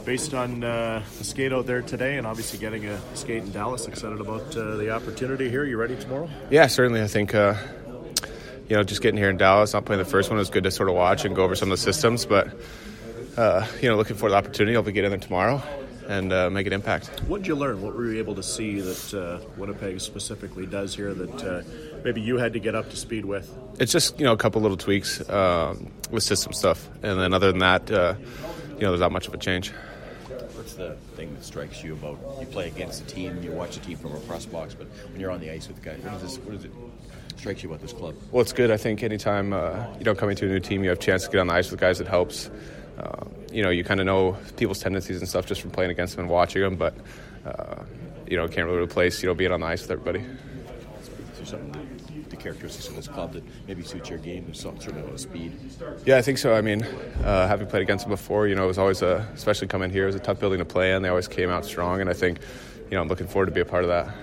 Based on the skate out there today and obviously getting a skate in Dallas, excited about the opportunity here. You ready tomorrow? Yeah, certainly. I think, just getting here in Dallas, not playing the first one, was good to sort of watch and go over some of the systems. But, looking for the opportunity. I'll be getting there tomorrow and make an impact. What did you learn? What were you able to see that Winnipeg specifically does here that maybe you had to get up to speed with? It's just, a couple little tweaks with system stuff. And then other than that, there's not much of a change. What's the thing that strikes you about you play against a team, you watch a team from a press box, but when you're on the ice with the guys, what does it strike you about this club? Well, it's good. I think anytime coming to a new team, you have a chance to get on the ice with guys, it helps. You kind of know people's tendencies and stuff just from playing against them and watching them, but can't really replace being on the ice with everybody. Is there something, the characteristics of this club that maybe suits your game? There's something sort of speed. Yeah, I think so. I mean, having played against them before, it was always especially coming here, it was a tough building to play in. They always came out strong, and I think, I'm looking forward to be a part of that.